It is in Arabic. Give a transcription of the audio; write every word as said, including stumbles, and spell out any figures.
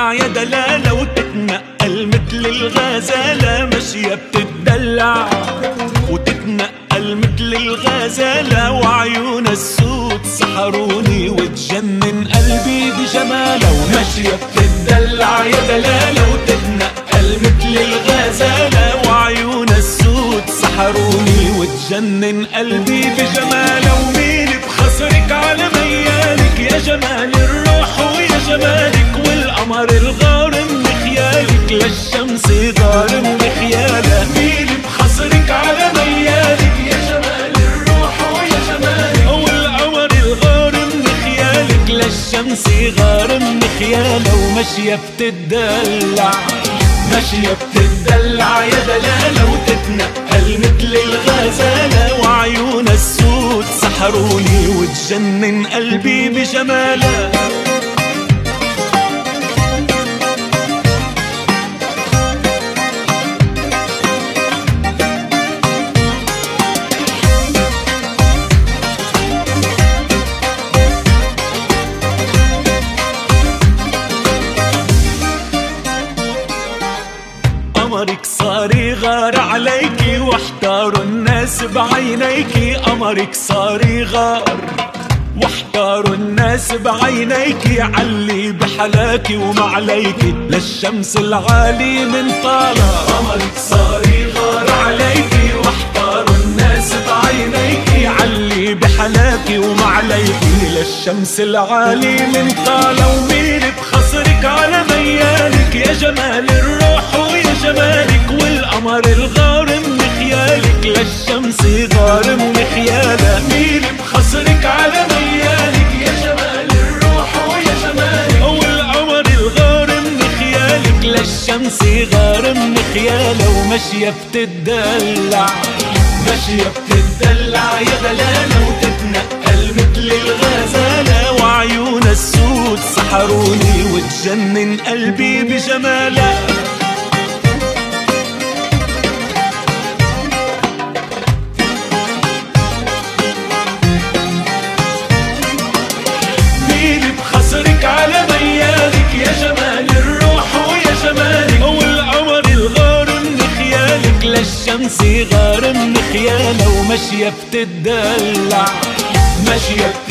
بتدلع يا دلالة وتتنقل مثل الغزالة، ماشية بتدلع وتتنقل مثل الغزالة، وعيون السود سحروني وتجنن قلبي بجمالها. وماشية بتدلع يا دلالة وتتنقل مثل الغزالة، وعيون السود سحروني وتجنن قلبي بجمالها. ومين بخسرك على ميالك يا جمال الروح ويا جمالك، والقمر الغارم بخيالك للشمس غارم بخيالها. مين بخسرك على ميالك يا جمال الروح ويا جمالك، والقمر الغارم بخيالك للشمس غارم بخيالها. وماشية بتدلع ماشية بتدلع يا دلالة وتتنقل مثل الغزالة، وعيون السود سحروني وتجنن قلبي بجمالها. قمرك صار يغار عليكي واحتاروا الناس بعينيكي، قمرك صار يغار واحتاروا الناس بعينيكي، علي بحلاكي ومعليكي للشمس العالي من طالع. قمرك صار يغار عليكي واحتاروا الناس بعينيكي، علي بحلاكي ومعليكي للشمس العالي من طالع. ومين بخسرك على ميالك يا جمال الروح ويا جمالك، والقمر الغارم بخيالك للشمس غارم بخيالها. مين بخسرك على ميالك يا جمال الروح ويا جمالك، والقمر الغارم بخيالك للشمس غارم بخيالها. وماشية بتدلع ماشية بتدلع يا دلالة وتتنقل مثل الغزالة، وعيون السود سحروني وتجنن قلبي بجمالها. مين بخسرك على ميالك يا جمال الروح ويا جمالك، والقمر الغارم بخيالك للشمس غارم بخيالها. وماشية بتدلع ماشية